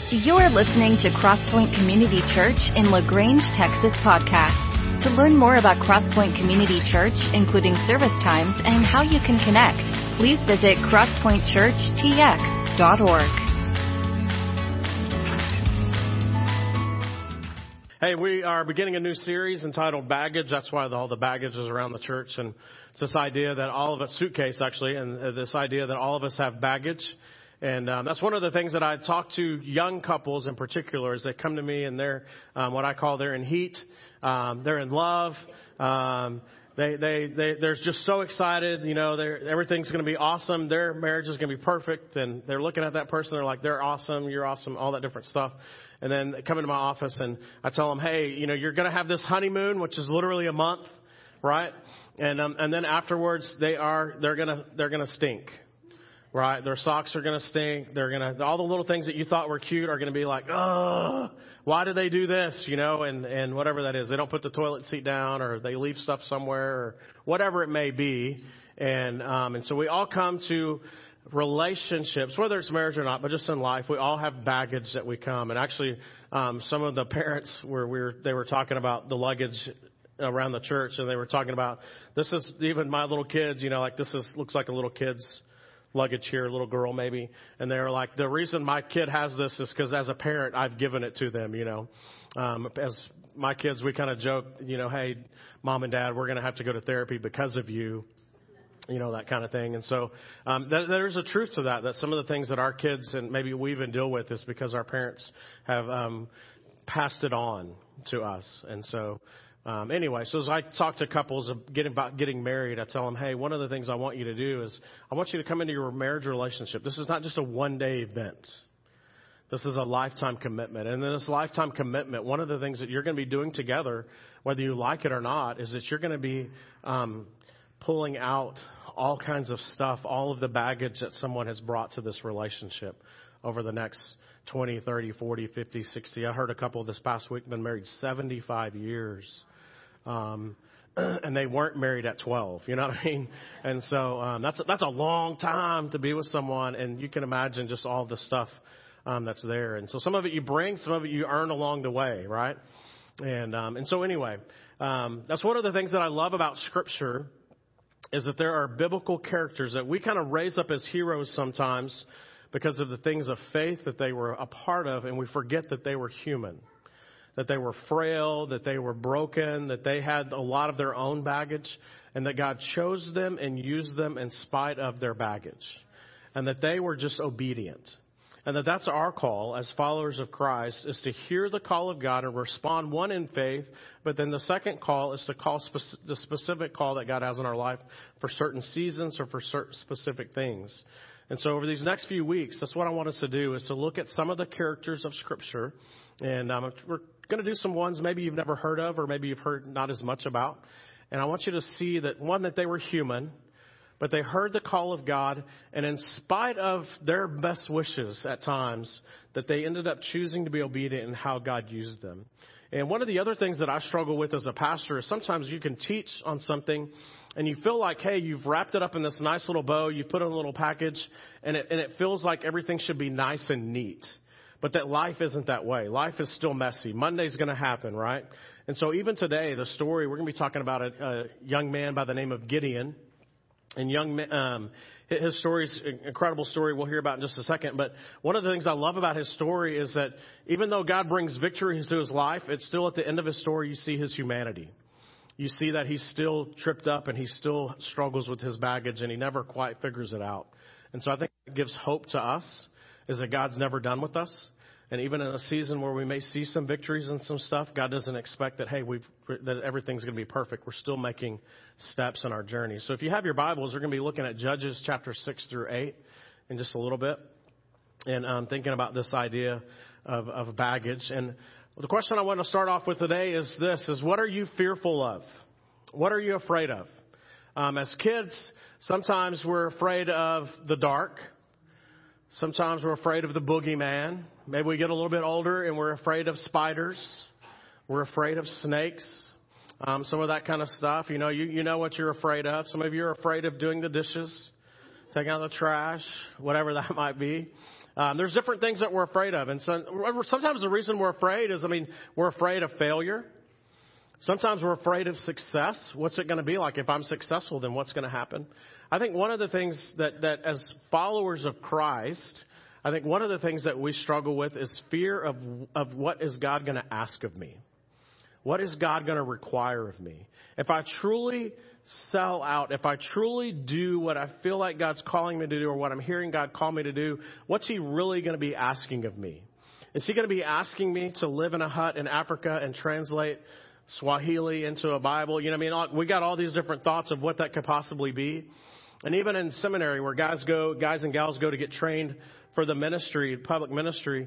You're listening to Crosspoint Community Church in LaGrange, Texas podcast. To learn more about Crosspoint Community Church, including service times and how you can connect, please visit crosspointchurchtx.org. Hey, we are beginning a new series entitled Baggage. That's why all the baggage is around the church. And it's this idea that all of us, suitcase actually, and this idea that all of us have baggage. And that's one of the things that I talk to young couples in particular is they come to me and they're what I call they're in heat. They're in love. They're just so excited. You know, everything's going to be awesome. Their marriage is going to be perfect. And they're looking at that person. They're like, they're awesome. You're awesome. All that different stuff. And then they come into my office and I tell them, hey, you know, you're going to have this honeymoon, which is literally a month, right? And then afterwards they're going to stink. Right, their socks are going to stink. All the little things that you thought were cute are going to be like, oh, why did they do this? You know, and whatever that is, they don't put the toilet seat down, or they leave stuff somewhere, or whatever it may be. And so we all come to relationships, whether it's marriage or not, but just in life, we all have baggage that we come. And actually, some of the parents they were talking about the luggage around the church, and they were talking about this is even my little kids. You know, like looks like a little kid's luggage here, a little girl maybe. And they're like, the reason my kid has this is because as a parent, I've given it to them, you know. As my kids, we kind of joke, you know, hey, mom and dad, we're going to have to go to therapy because of you, you know, that kind of thing. And so there's a truth to that some of the things that our kids and maybe we even deal with is because our parents have passed it on to us. And so anyway, so as I talk to couples about getting married, I tell them, hey, one of the things I want you to do is I want you to come into your marriage relationship. This is not just a one-day event. This is a lifetime commitment. And in this lifetime commitment, one of the things that you're going to be doing together, whether you like it or not, is that you're going to be pulling out all kinds of stuff, all of the baggage that someone has brought to this relationship over the next 20, 30, 40, 50, 60. I heard a couple this past week been married 75 years. And they weren't married at 12, you know what I mean? And so that's a long time to be with someone, and you can imagine just all the stuff that's there. And so some of it you bring, some of it you earn along the way, right? And so anyway, that's one of the things that I love about Scripture is that there are biblical characters that we kind of raise up as heroes sometimes because of the things of faith that they were a part of, and we forget that they were human. That they were frail, that they were broken, that they had a lot of their own baggage, and that God chose them and used them in spite of their baggage, and that they were just obedient. And that's our call as followers of Christ, is to hear the call of God and respond, one, in faith, but then the second call is to call the specific call that God has in our life for certain seasons or for certain specific things. And so over these next few weeks, that's what I want us to do, is to look at some of the characters of Scripture. And we're going to do some ones maybe you've never heard of or maybe you've heard not as much about. And I want you to see that, one, that they were human, but they heard the call of God. And in spite of their best wishes at times, that they ended up choosing to be obedient in how God used them. And one of the other things that I struggle with as a pastor is sometimes you can teach on something and you feel like, hey, you've wrapped it up in this nice little bow, you put it in a little package, and it feels like everything should be nice and neat. But that life isn't that way. Life is still messy. Monday's going to happen, right? And so even today, the story, we're going to be talking about a young man by the name of Gideon. And his story is an incredible story we'll hear about in just a second. But one of the things I love about his story is that even though God brings victory to his life, it's still at the end of his story you see his humanity. You see that he's still tripped up and he still struggles with his baggage and he never quite figures it out. And so I think it gives hope to us, is that God's never done with us. And even in a season where we may see some victories and some stuff, God doesn't expect that, hey, that everything's going to be perfect. We're still making steps in our journey. So if you have your Bibles, we're going to be looking at Judges chapter 6 through 8 in just a little bit. And thinking about this idea of baggage. And the question I want to start off with today is this, is what are you fearful of? What are you afraid of? As kids, sometimes we're afraid of the dark. Sometimes we're afraid of the boogeyman. Maybe we get a little bit older and we're afraid of spiders. We're afraid of snakes. Some of that kind of stuff. You know what you're afraid of. Some of you are afraid of doing the dishes, taking out the trash, whatever that might be. There's different things that we're afraid of. And so sometimes the reason we're afraid is, we're afraid of failure. Sometimes we're afraid of success. What's it going to be like? If I'm successful, then what's going to happen? I think one of the things that as followers of Christ, I think one of the things that we struggle with is fear of what is God going to ask of me? What is God going to require of me? If I truly sell out, if I truly do what I feel like God's calling me to do or what I'm hearing God call me to do, what's He really going to be asking of me? Is He going to be asking me to live in a hut in Africa and translate Swahili into a Bible? We got all these different thoughts of what that could possibly be. And even in seminary where guys and gals go to get trained for the ministry, public ministry,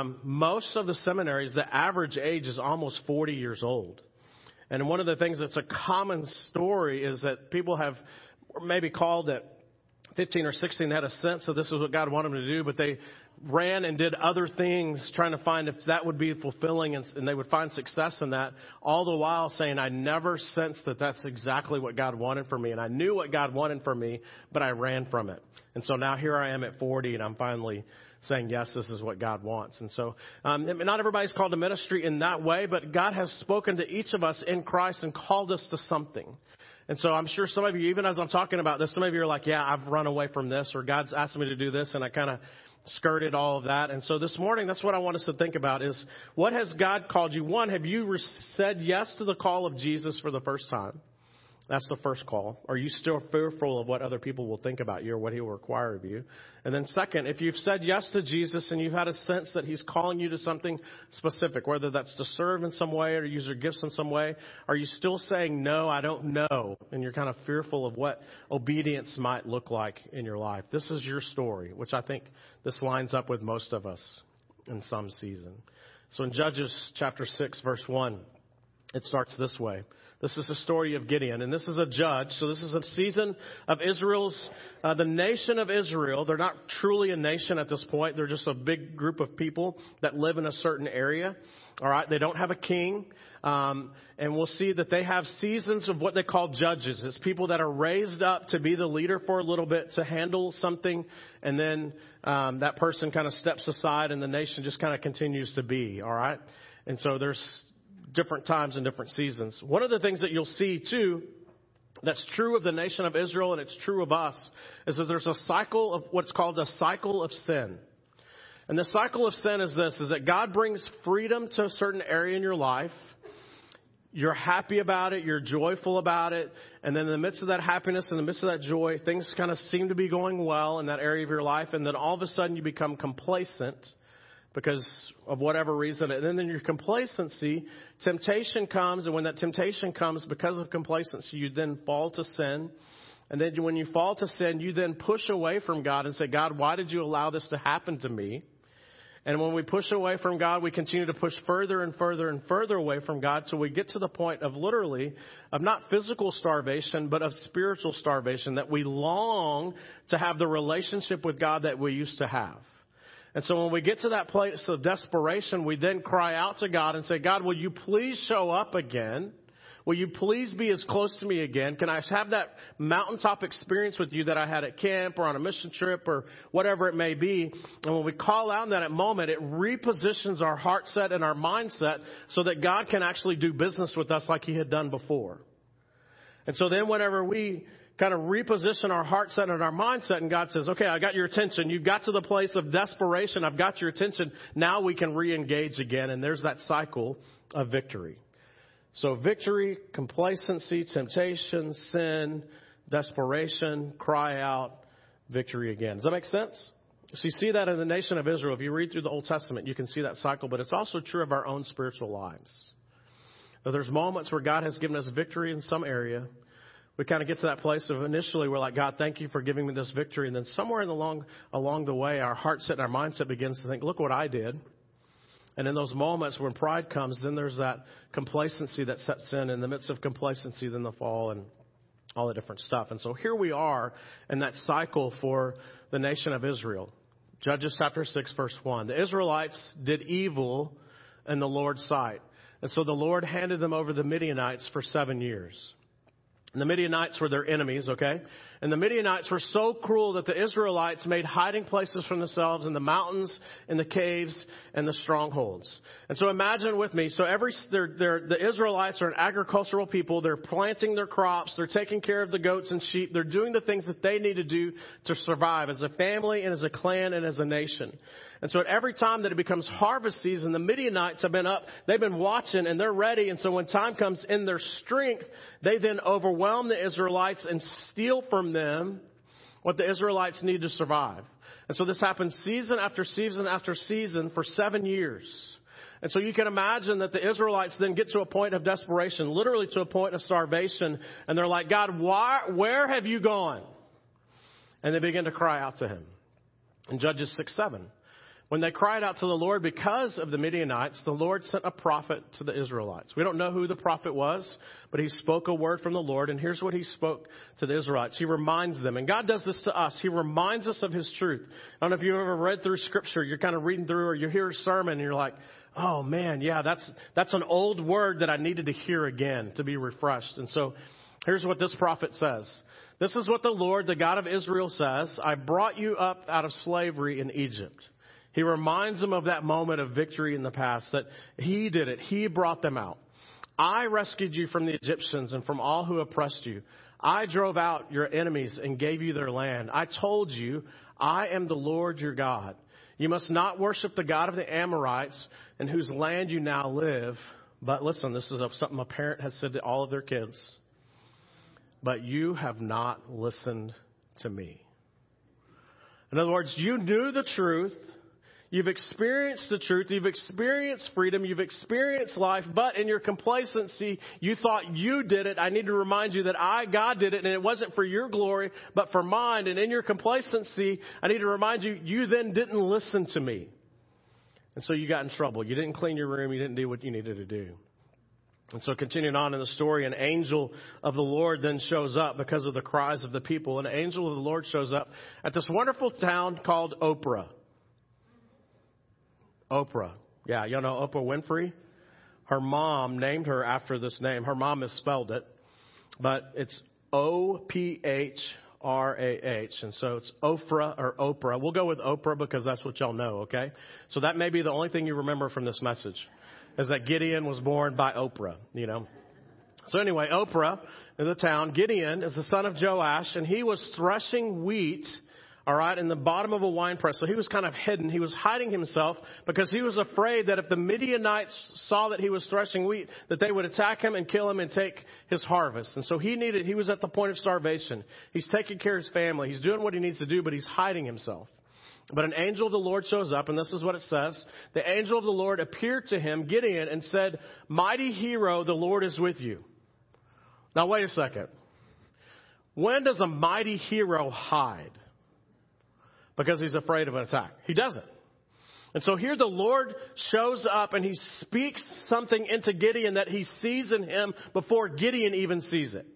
most of the seminaries, the average age is almost 40 years old. And one of the things that's a common story is that people have maybe called at 15 or 16, had a sense of this is what God wanted them to do, but they ran and did other things trying to find if that would be fulfilling and they would find success in that, all the while saying, I never sensed that that's exactly what God wanted for me. And I knew what God wanted for me, but I ran from it. And so now here I am at 40 and I'm finally saying, yes, this is what God wants. And so not everybody's called to ministry in that way, but God has spoken to each of us in Christ and called us to something. And so I'm sure some of you, even as I'm talking about this, some of you are like, yeah, I've run away from this, or God's asked me to do this, and I kind of skirted all of that. And so this morning, that's what I want us to think about is, what has God called you? One, have you said yes to the call of Jesus for the first time? That's the first call. Are you still fearful of what other people will think about you or what He will require of you? And then second, if you've said yes to Jesus and you've had a sense that He's calling you to something specific, whether that's to serve in some way or use your gifts in some way, are you still saying, no, I don't know? And you're kind of fearful of what obedience might look like in your life. This is your story, which I think this lines up with most of us in some season. So in Judges chapter 6, verse 1, it starts this way. This is the story of Gideon, and this is a judge. So this is a season of the nation of Israel. They're not truly a nation at this point. They're just a big group of people that live in a certain area. All right, they don't have a king. And we'll see that they have seasons of what they call judges. It's people that are raised up to be the leader for a little bit, to handle something, and then that person kind of steps aside and the nation just kind of continues to be. All right, and so there's different times and different seasons. One of the things that you'll see too that's true of the nation of Israel and it's true of us is that there's a cycle of what's called a cycle of sin. And the cycle of sin is this, is that God brings freedom to a certain area in your life. You're happy about it. You're joyful about it. And then in the midst of that happiness, in the midst of that joy, things kind of seem to be going well in that area of your life. And then all of a sudden you become complacent because of whatever reason. And then in your complacency, temptation comes. And when that temptation comes, because of complacency, you then fall to sin. And then when you fall to sin, you then push away from God and say, God, why did you allow this to happen to me? And when we push away from God, we continue to push further and further and further away from God till we get to the point of literally, of not physical starvation, but of spiritual starvation, that we long to have the relationship with God that we used to have. And so when we get to that place of desperation, we then cry out to God and say, God, will you please show up again? Will you please be as close to me again? Can I have that mountaintop experience with you that I had at camp or on a mission trip or whatever it may be? And when we call out in that moment, it repositions our heart set and our mindset so that God can actually do business with us like He had done before. And so then whenever we kind of reposition our heart set and our mindset, and God says, okay, I got your attention. You've got to the place of desperation. I've got your attention. Now we can re-engage again. And there's that cycle of victory. So victory, complacency, temptation, sin, desperation, cry out, victory again. Does that make sense? So you see that in the nation of Israel. If you read through the Old Testament, you can see that cycle, but it's also true of our own spiritual lives. Now, there's moments where God has given us victory in some area. We kind of get to that place of initially we're like, God, thank you for giving me this victory. And then somewhere along the way, our heart set and our mindset begins to think, look what I did. And in those moments when pride comes, then there's that complacency that sets in the midst of complacency, then the fall and all the different stuff. And so here we are in that cycle for the nation of Israel. Judges chapter 6, verse 1. The Israelites did evil in the Lord's sight. And so the Lord handed them over to the Midianites for 7 years. And the Midianites were their enemies, okay? And the Midianites were so cruel that the Israelites made hiding places for themselves in the mountains, in the caves, and the strongholds. And so imagine with me, so the Israelites are an agricultural people. They're planting their crops. They're taking care of the goats and sheep. They're doing the things that they need to do to survive as a family and as a clan and as a nation. And so at every time that it becomes harvest season, the Midianites have been up, they've been watching, and they're ready. And so when time comes in their strength, they then overwhelm the Israelites and steal from them what the Israelites need to survive. And so this happens season after season after season for 7 years. And so you can imagine that the Israelites then get to a point of desperation, literally to a point of starvation. And they're like, God, where have you gone? And they begin to cry out to him. In Judges 6:7. When they cried out to the Lord because of the Midianites, the Lord sent a prophet to the Israelites. We don't know who the prophet was, but he spoke a word from the Lord. And here's what he spoke to the Israelites. He reminds them. And God does this to us. He reminds us of his truth. I don't know if you've ever read through Scripture. You're kind of reading through or you hear a sermon and you're like, oh, man, yeah, that's an old word that I needed to hear again to be refreshed. And so here's what this prophet says. This is what the Lord, the God of Israel, says. I brought you up out of slavery in Egypt. He reminds them of that moment of victory in the past, that he did it. He brought them out. I rescued you from the Egyptians and from all who oppressed you. I drove out your enemies and gave you their land. I told you, I am the Lord your God. You must not worship the God of the Amorites in whose land you now live. But listen, this is something a parent has said to all of their kids. But you have not listened to me. In other words, you knew the truth. You've experienced the truth. You've experienced freedom. You've experienced life. But in your complacency, you thought you did it. I need to remind you that God did it. And it wasn't for your glory, but for mine. And in your complacency, I need to remind you, you then didn't listen to me. And so you got in trouble. You didn't clean your room. You didn't do what you needed to do. And so continuing on in the story, an angel of the Lord then shows up because of the cries of the people. An angel of the Lord shows up at this wonderful town called Oprah. Oprah. Yeah, you know Oprah Winfrey? Her mom named her after this name. Her mom misspelled it, but it's Ophrah. And so it's Ophrah or Oprah. We'll go with Oprah because that's what y'all know, okay? So that may be the only thing you remember from this message, is that Gideon was born by Oprah, you know. So anyway, Oprah in the town, Gideon is the son of Joash, and he was threshing wheat, all right, in the bottom of a wine press. So he was kind of hidden. He was hiding himself because he was afraid that if the Midianites saw that he was threshing wheat, that they would attack him and kill him and take his harvest. And so he was at the point of starvation. He's taking care of his family. He's doing what he needs to do, but he's hiding himself. But an angel of the Lord shows up, and this is what it says. The angel of the Lord appeared to him, Gideon, and said, "Mighty hero, the Lord is with you." Now, wait a second. When does a mighty hero hide? Because he's afraid of an attack. He doesn't. And so here the Lord shows up and he speaks something into Gideon that he sees in him before Gideon even sees it.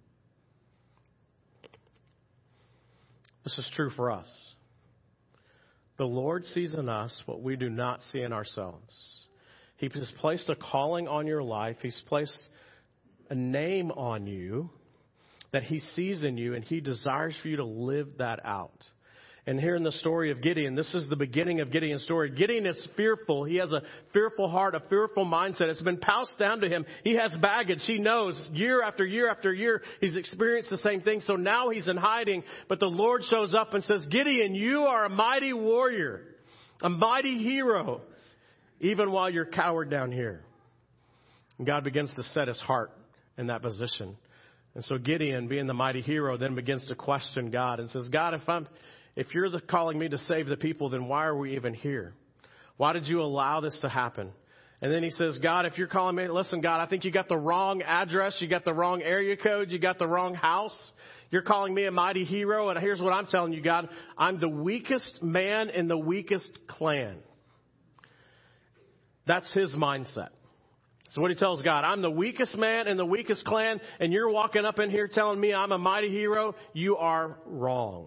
This is true for us. The Lord sees in us what we do not see in ourselves. He has placed a calling on your life. He's placed a name on you that he sees in you, and he desires for you to live that out. And here in the story of Gideon, this is the beginning of Gideon's story. Gideon is fearful. He has a fearful heart, a fearful mindset. It's been passed down to him. He has baggage. He knows year after year after year he's experienced the same thing. So now he's in hiding. But the Lord shows up and says, Gideon, you are a mighty warrior, a mighty hero, even while you're cowered down here. And God begins to set his heart in that position. And so Gideon, being the mighty hero, then begins to question God and says, God, if you're calling me to save the people, then why are we even here? Why did you allow this to happen? And then he says, God, if you're calling me, listen, God, I think you got the wrong address. You got the wrong area code. You got the wrong house. You're calling me a mighty hero. And here's what I'm telling you, God. I'm the weakest man in the weakest clan. That's his mindset. So what he tells God, I'm the weakest man in the weakest clan, and you're walking up in here telling me I'm a mighty hero. You are wrong.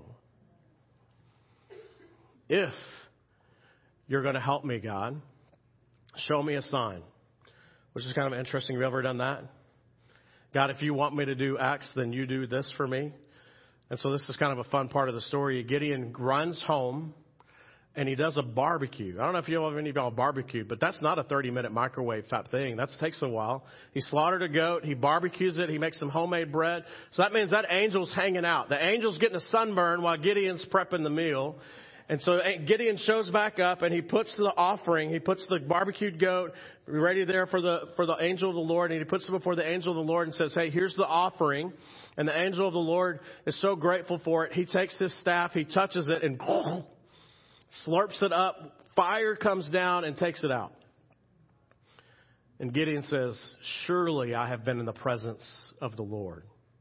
If you're going to help me, God, show me a sign. Which is kind of interesting. Have you ever done that? God, if you want me to do X, then you do this for me. And so this is kind of a fun part of the story. Gideon runs home and he does a barbecue. I don't know if you know any of y'all barbecue, but that's not a 30-minute microwave type thing. That takes a while. He slaughtered a goat. He barbecues it. He makes some homemade bread. So that means that angel's hanging out. The angel's getting a sunburn while Gideon's prepping the meal. And so Gideon shows back up and he puts the offering, he puts the barbecued goat ready there for the angel of the Lord, and he puts it before the angel of the Lord and says, hey, here's the offering. And the angel of the Lord is so grateful for it. He takes his staff, he touches it and slurps it up. Fire comes down and takes it out. And Gideon says, surely I have been in the presence of the Lord.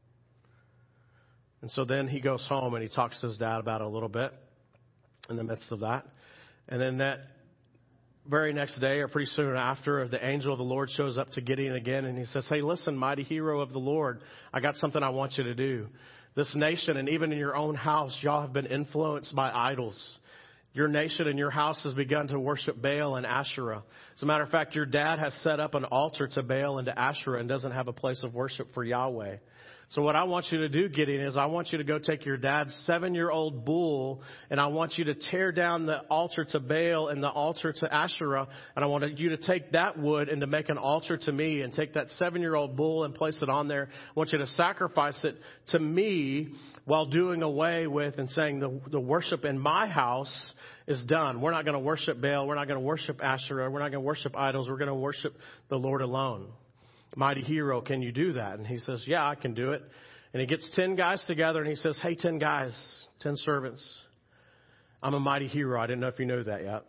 And so then he goes home and he talks to his dad about it a little bit in the midst of that. And then that very next day or pretty soon after, the angel of the Lord shows up to Gideon again and he says, hey, listen, mighty hero of the Lord, I got something I want you to do. This nation and even in your own house, y'all have been influenced by idols. Your nation and your house has begun to worship Baal and Asherah. As a matter of fact, your dad has set up an altar to Baal and to Asherah and doesn't have a place of worship for Yahweh. So what I want you to do, Gideon, is I want you to go take your dad's 7-year-old bull and I want you to tear down the altar to Baal and the altar to Asherah. And I want you to take that wood and to make an altar to me and take that 7-year-old bull and place it on there. I want you to sacrifice it to me while doing away with and saying the worship in my house is done. We're not going to worship Baal. We're not going to worship Asherah. We're not going to worship idols. We're going to worship the Lord alone. Mighty hero, can you do that? And he says, yeah, I can do it. And he gets 10 guys together and he says, hey, 10 guys, 10 servants. I'm a mighty hero. I didn't know if you knew that yet.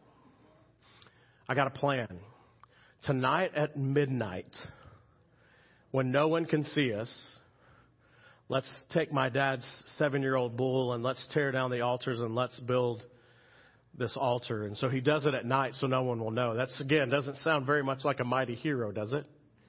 I got a plan. Tonight at midnight, when no one can see us, let's take my dad's 7-year-old bull and let's tear down the altars and let's build this altar. And so he does it at night so no one will know. That's, again, doesn't sound very much like a mighty hero, does it?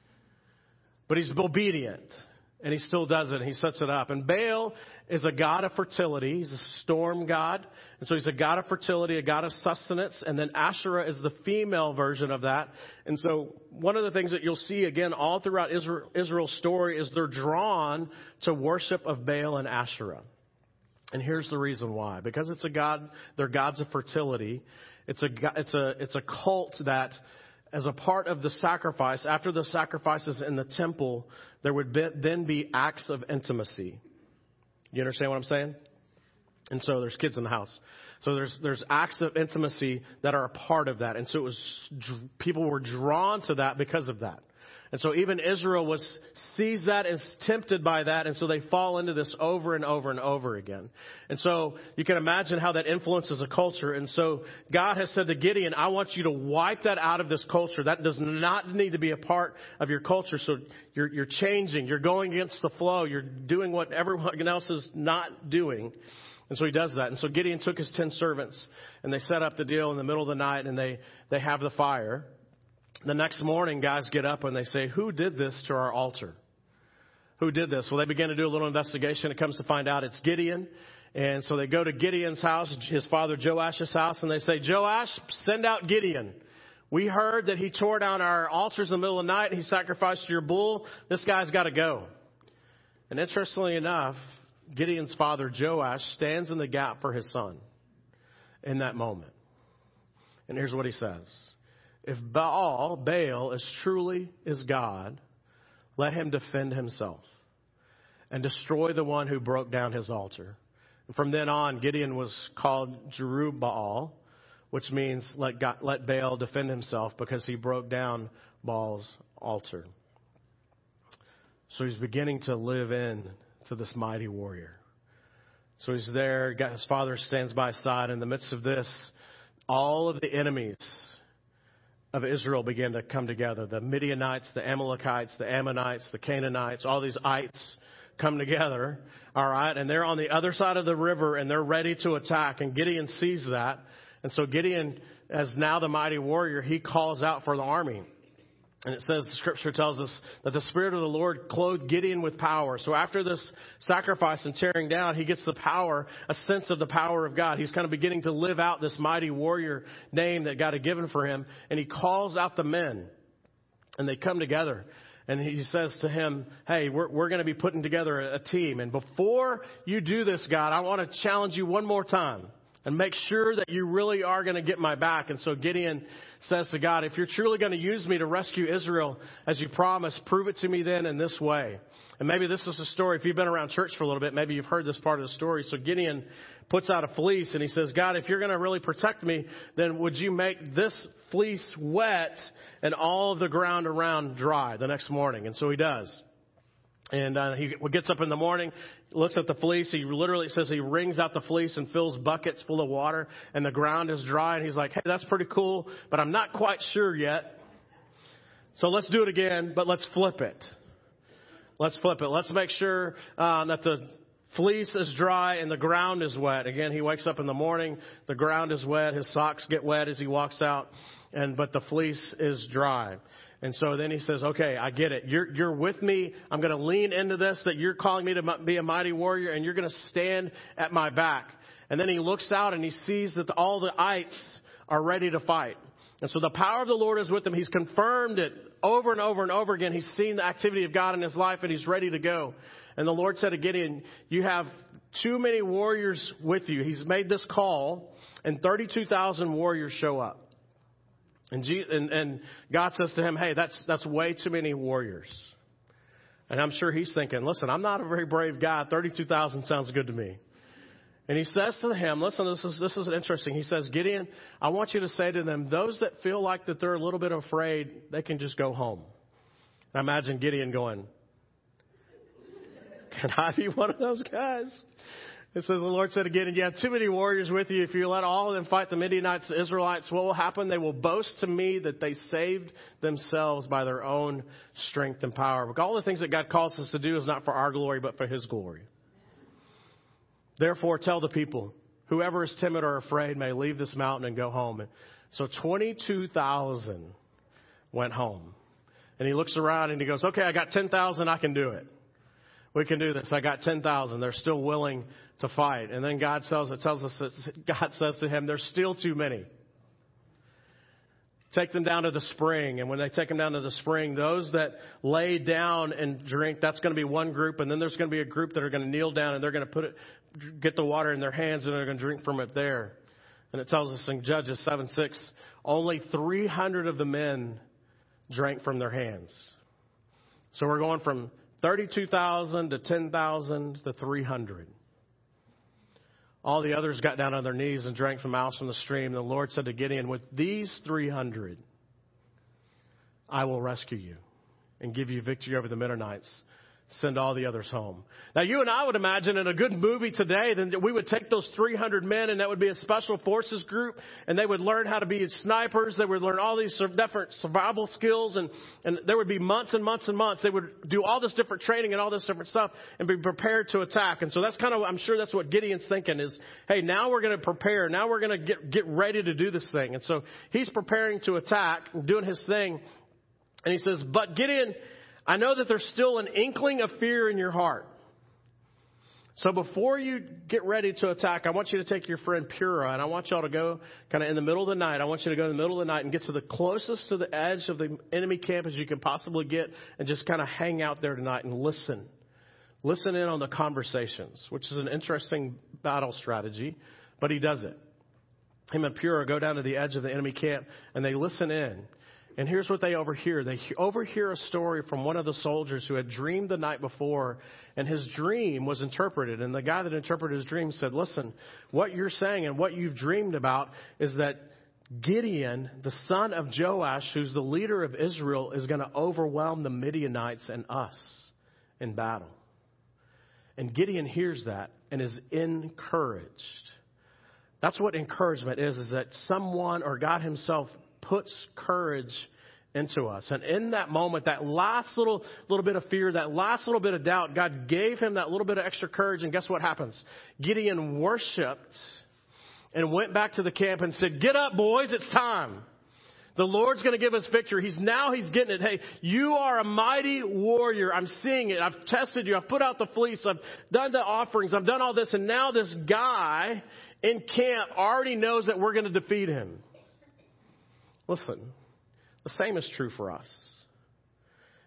But he's obedient, and he still does it, and he sets it up. And Baal is a god of fertility. He's a storm god. And so he's a god of fertility, a god of sustenance. And then Asherah is the female version of that. And so one of the things that you'll see, again, all throughout Israel's story is they're drawn to worship of Baal and Asherah. And here's the reason why. Because it's a god, they're gods of fertility. It's a cult that, as a part of the sacrifice, after the sacrifices in the temple, there would then be acts of intimacy. You understand what I'm saying? And so there's kids in the house. So there's acts of intimacy that are a part of that. And so people were drawn to that because of that. And so even Israel sees that and is tempted by that. And so they fall into this over and over and over again. And so you can imagine how that influences a culture. And so God has said to Gideon, I want you to wipe that out of this culture. That does not need to be a part of your culture. So you're changing. You're going against the flow. You're doing what everyone else is not doing. And so he does that. And so Gideon took his 10 servants and they set up the deal in the middle of the night and they have the fire. The next morning, guys get up and they say, who did this to our altar? Who did this? Well, they begin to do a little investigation. It comes to find out it's Gideon. And so they go to Gideon's house, his father Joash's house, and they say, Joash, send out Gideon. We heard that he tore down our altars in the middle of the night and he sacrificed your bull. This guy's got to go. And interestingly enough, Gideon's father Joash stands in the gap for his son in that moment. And here's what he says. If Baal is truly is God, let him defend himself and destroy the one who broke down his altar. And from then on, Gideon was called Jerubbaal, which means let Baal defend himself because he broke down Baal's altar. So he's beginning to live in to this mighty warrior. So he's there. His father stands by his side. In the midst of this, all of the enemies of Israel began to come together. The Midianites, the Amalekites, the Ammonites, the Canaanites, all these ites come together. All right. And they're on the other side of the river and they're ready to attack. And Gideon sees that. And so Gideon, as now the mighty warrior, he calls out for the army. And it says, the scripture tells us that the Spirit of the Lord clothed Gideon with power. So after this sacrifice and tearing down, he gets the power, a sense of the power of God. He's kind of beginning to live out this mighty warrior name that God had given for him. And he calls out the men and they come together. And he says to him, hey, we're going to be putting together a team. And before you do this, God, I want to challenge you one more time and make sure that you really are going to get my back. And so Gideon says to God, if you're truly going to use me to rescue Israel as you promised, prove it to me then in this way. And maybe this is a story. If you've been around church for a little bit, maybe you've heard this part of the story. So Gideon puts out a fleece and he says, God, if you're going to really protect me, then would you make this fleece wet and all of the ground around dry the next morning? And so he does. And he gets up in the morning, looks at the fleece. He literally says he wrings out the fleece and fills buckets full of water, and the ground is dry. And he's like, hey, that's pretty cool, but I'm not quite sure yet. So let's do it again, but let's flip it. Let's flip it. Let's make sure that the fleece is dry and the ground is wet. Again, he wakes up in the morning. The ground is wet. His socks get wet as he walks out, but the fleece is dry. And so then he says, okay, I get it. You're with me. I'm going to lean into this, that you're calling me to be a mighty warrior, and you're going to stand at my back. And then he looks out and he sees that all the ites are ready to fight. And so the power of the Lord is with him. He's confirmed it over and over and over again. He's seen the activity of God in his life, and he's ready to go. And the Lord said to Gideon, you have too many warriors with you. He's made this call, and 32,000 warriors show up. And God says to him, hey, that's way too many warriors. And I'm sure he's thinking, listen, I'm not a very brave guy. 32,000 sounds good to me. And he says to him, listen, this is interesting. He says, Gideon, I want you to say to them, those that feel like that they're a little bit afraid, they can just go home. And I imagine Gideon going, can I be one of those guys? It says, the Lord said again, you have too many warriors with you. If you let all of them fight the Midianites, the Israelites, what will happen? They will boast to me that they saved themselves by their own strength and power. But all the things that God calls us to do is not for our glory, but for his glory. Therefore, tell the people, whoever is timid or afraid may leave this mountain and go home. And so 22,000 went home. And he looks around and he goes, okay, I got 10,000. I can do it. We can do this. I got 10,000. They're still willing to fight. And then God says to him, there's still too many. Take them down to the spring. And when they take them down to the spring, those that lay down and drink, that's going to be one group. And then there's going to be a group that are going to kneel down and they're going to get the water in their hands and they're going to drink from it there. And it tells us in Judges 7:6, only 300 of the men drank from their hands. So we're going from 32,000 to 10,000 to 300. All the others got down on their knees and drank from mouths from the stream. The Lord said to Gideon, with these 300, I will rescue you and give you victory over the Midianites. Send all the others home. Now, you and I would imagine in a good movie today, then we would take those 300 men, and that would be a special forces group, and they would learn how to be snipers. They would learn all these different survival skills, and there would be months and months and months. They would do all this different training and all this different stuff and be prepared to attack. And so that's kind of, I'm sure that's what Gideon's thinking is, hey, now we're going to prepare. Now we're going to get ready to do this thing. And so he's preparing to attack and doing his thing. And he says, but Gideon, I know that there's still an inkling of fear in your heart. So before you get ready to attack, I want you to take your friend Purah, and I want y'all to go kind of in the middle of the night. I want you to go in the middle of the night and get to the closest to the edge of the enemy camp as you can possibly get and just kind of hang out there tonight and listen. Listen in on the conversations, which is an interesting battle strategy, but he does it. Him and Purah go down to the edge of the enemy camp, and they listen in. And here's what they overhear. They overhear a story from one of the soldiers who had dreamed the night before, and his dream was interpreted. And the guy that interpreted his dream said, listen, what you're saying and what you've dreamed about is that Gideon, the son of Joash, who's the leader of Israel, is going to overwhelm the Midianites and us in battle. And Gideon hears that and is encouraged. That's what encouragement is that someone or God himself puts courage into us. And in that moment, that last little bit of fear, that last little bit of doubt, God gave him that little bit of extra courage. And guess what happens? Gideon worshiped and went back to the camp and said, get up, boys, it's time. The Lord's going to give us victory. He's getting it. Hey, you are a mighty warrior. I'm seeing it. I've tested you. I've put out the fleece. I've done the offerings. I've done all this. And now this guy in camp already knows that we're going to defeat him. Listen, the same is true for us.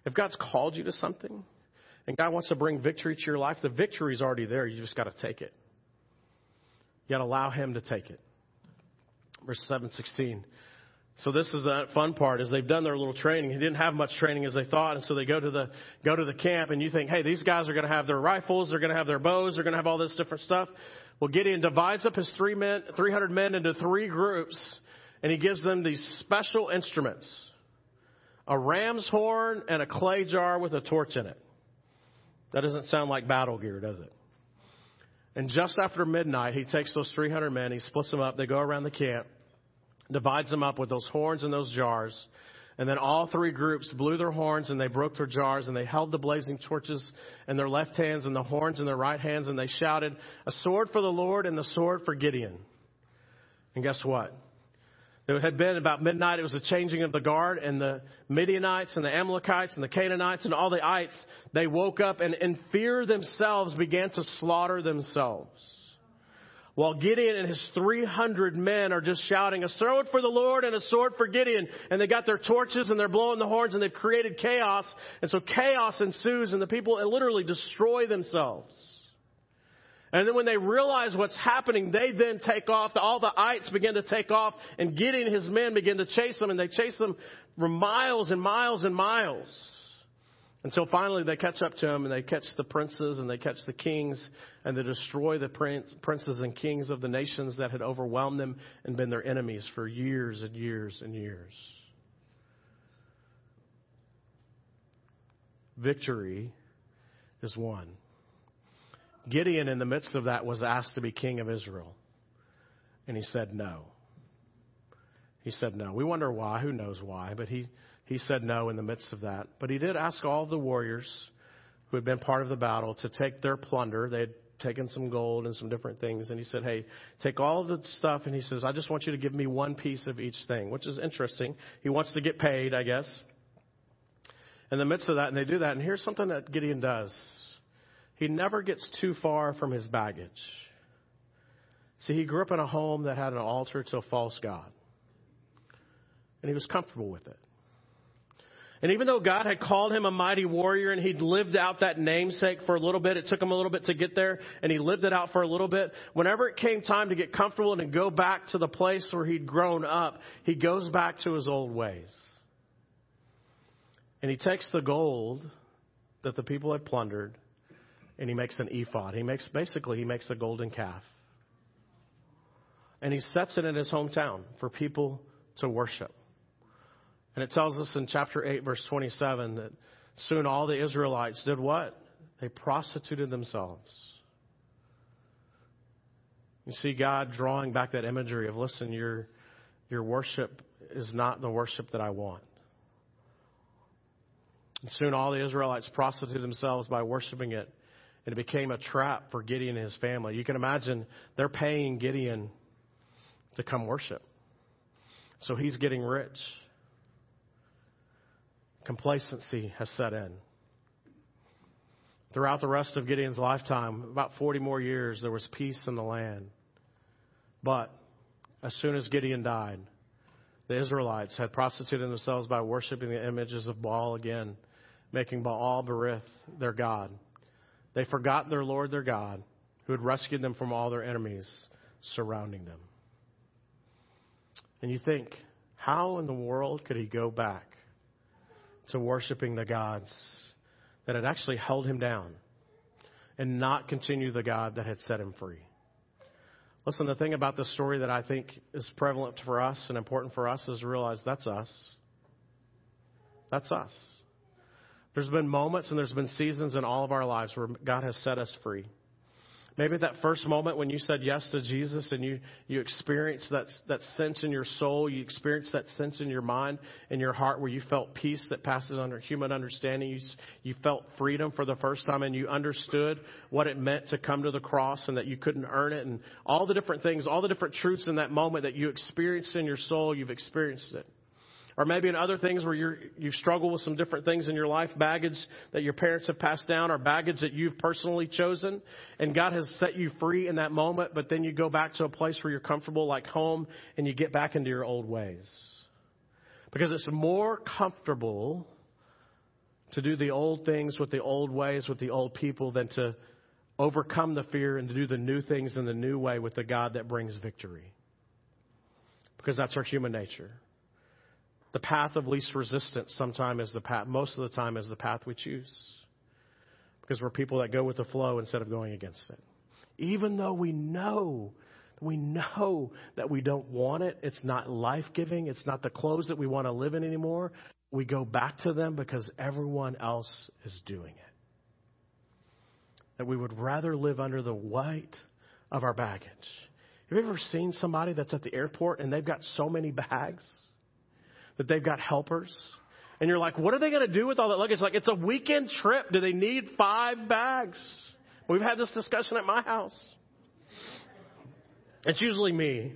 If God's called you to something and God wants to bring victory to your life, the victory is already there. You just got to take it. You got to allow him to take it. Verse 7:16. So this is the fun part, is they've done their little training. He didn't have much training as they thought, and so they go to the camp, and you think, hey, these guys are going to have their rifles, they're going to have their bows, they're going to have all this different stuff. Well, Gideon divides up his 300 men into 3 groups, and he gives them these special instruments: a ram's horn and a clay jar with a torch in it. That doesn't sound like battle gear, does it? And just after midnight, he takes those 300 men, he splits them up, they go around the camp, divides them up with those horns and those jars. And then all 3 groups blew their horns and they broke their jars, and they held the blazing torches in their left hands and the horns in their right hands, and they shouted, "A sword for the Lord and the sword for Gideon." And guess what? It had been about midnight. It was the changing of the guard, and the Midianites and the Amalekites and the Canaanites and all the ites, they woke up and in fear themselves began to slaughter themselves. While Gideon and his 300 men are just shouting, "A sword for the Lord and a sword for Gideon." And they got their torches and they're blowing the horns and they've created chaos. And so chaos ensues and the people literally destroy themselves. And then when they realize what's happening, they then take off. All the ites begin to take off, and Gideon and his men begin to chase them, and they chase them for miles and miles and miles. Until finally they catch up to them, and they catch the princes, and they catch the kings, and they destroy the princes and kings of the nations that had overwhelmed them and been their enemies for years and years and years. Victory is won. Gideon, in the midst of that, was asked to be king of Israel. And he said no. He said no. We wonder why. Who knows why? But he said no in the midst of that. But he did ask all the warriors who had been part of the battle to take their plunder. They had taken some gold and some different things. And he said, hey, take all of the stuff. And he says, I just want you to give me one piece of each thing, which is interesting. He wants to get paid, I guess. In the midst of that, and they do that. And here's something that Gideon does. He never gets too far from his baggage. See, he grew up in a home that had an altar to a false god. And he was comfortable with it. And even though God had called him a mighty warrior and he'd lived out that namesake for a little bit, it took him a little bit to get there, and he lived it out for a little bit. Whenever it came time to get comfortable and to go back to the place where he'd grown up, he goes back to his old ways. And he takes the gold that the people had plundered, and he makes an ephod. He makes a golden calf. And he sets it in his hometown for people to worship. And it tells us in chapter 8, verse 27, that soon all the Israelites did what? They prostituted themselves. You see God drawing back that imagery of, listen, your worship is not the worship that I want. And soon all the Israelites prostituted themselves by worshiping it. And it became a trap for Gideon and his family. You can imagine they're paying Gideon to come worship. So he's getting rich. Complacency has set in. Throughout the rest of Gideon's lifetime, about 40 more years, there was peace in the land. But as soon as Gideon died, the Israelites had prostituted themselves by worshiping the images of Baal again, making Baal-berith their god. They forgot their Lord, their God, who had rescued them from all their enemies surrounding them. And you think, how in the world could he go back to worshiping the gods that had actually held him down and not continue the God that had set him free? Listen, the thing about this story that I think is prevalent for us and important for us is to realize that's us. That's us. There's been moments and there's been seasons in all of our lives where God has set us free. Maybe that first moment when you said yes to Jesus and you experienced that sense in your soul, you experienced that sense in your mind and your heart where you felt peace that passes under human understanding. You felt freedom for the first time, and you understood what it meant to come to the cross and that you couldn't earn it, and all the different things, all the different truths in that moment that you experienced in your soul, you've experienced it. Or maybe in other things where you've struggled with some different things in your life, baggage that your parents have passed down or baggage that you've personally chosen, and God has set you free in that moment, but then you go back to a place where you're comfortable, like home, and you get back into your old ways. Because it's more comfortable to do the old things with the old ways, with the old people, than to overcome the fear and to do the new things in the new way with the God that brings victory. Because that's our human nature. The path of least resistance sometimes is the path, most of the time is the path we choose. Because we're people that go with the flow instead of going against it. Even though we know that we don't want it, it's not life-giving, it's not the clothes that we want to live in anymore, we go back to them because everyone else is doing it. That we would rather live under the weight of our baggage. Have you ever seen somebody that's at the airport and they've got so many bags that they've got helpers? And you're like, what are they going to do with all that luggage? Like, it's a weekend trip. Do they need 5 bags? We've had this discussion at my house. It's usually me.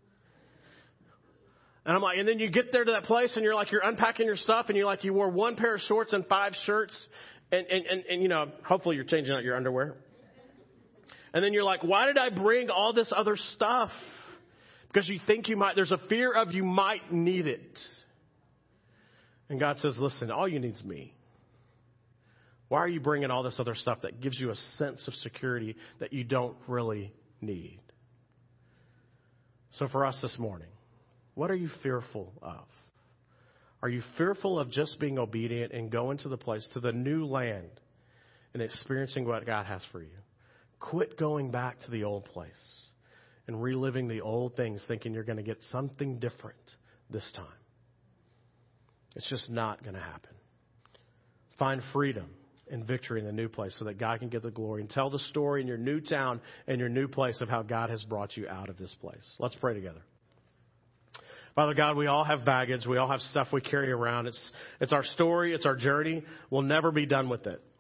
And I'm like, and then you get there to that place and you're like, you're unpacking your stuff and you're like, you wore 1 pair of shorts and 5 shirts. And you know, hopefully you're changing out your underwear. And then you're like, why did I bring all this other stuff? Because you think you might, there's a fear of you might need it. And God says, listen, all you need is me. Why are you bringing all this other stuff that gives you a sense of security that you don't really need? So for us this morning, what are you fearful of? Are you fearful of just being obedient and going to the place, to the new land, and experiencing what God has for you? Quit going back to the old place and reliving the old things, thinking you're going to get something different this time. It's just not going to happen. Find freedom and victory in the new place so that God can get the glory, and tell the story in your new town and your new place of how God has brought you out of this place. Let's pray together. Father God, we all have baggage. We all have stuff we carry around. It's our story. It's our journey. We'll never be done with it.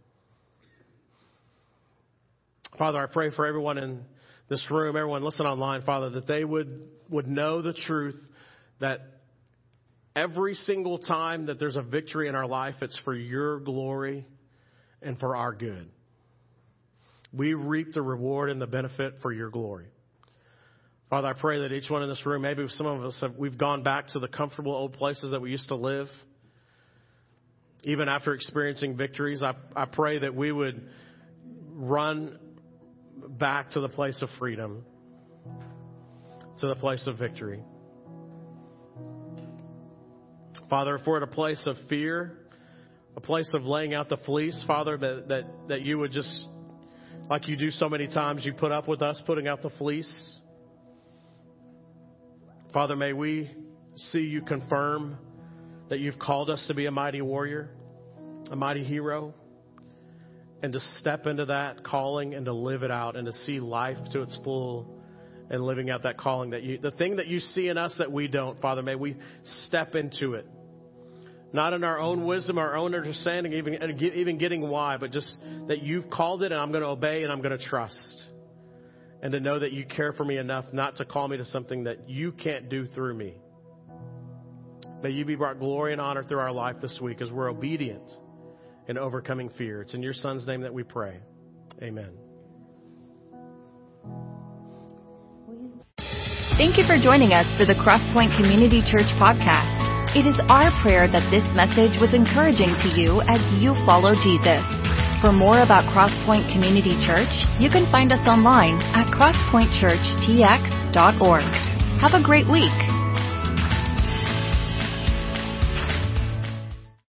Father, I pray for everyone in this room, everyone listening online, Father, that they would know the truth that every single time that there's a victory in our life, it's for your glory and for our good. We reap the reward and the benefit for your glory. Father, I pray that each one in this room, maybe some of us we've gone back to the comfortable old places that we used to live. Even after experiencing victories, I pray that we would run back to the place of freedom, to the place of victory. Father, if we're at a place of fear, a place of laying out the fleece, Father, that you would just, like you do so many times, you put up with us putting out the fleece. Father, may we see you confirm that you've called us to be a mighty warrior, a mighty hero, and to step into that calling and to live it out and to see life to its full and living out that calling the thing that you see in us that we don't, Father, may we step into it. Not in our own wisdom, our own understanding, even getting why, but just that you've called it and I'm going to obey and I'm going to trust. And to know that you care for me enough not to call me to something that you can't do through me. May you be brought glory and honor through our life this week as we're obedient and overcoming fear. It's in your Son's name that we pray. Amen. Thank you for joining us for the Crosspoint Community Church podcast. It is our prayer that this message was encouraging to you as you follow Jesus. For more about Crosspoint Community Church, you can find us online at crosspointchurchtx.org. Have a great week.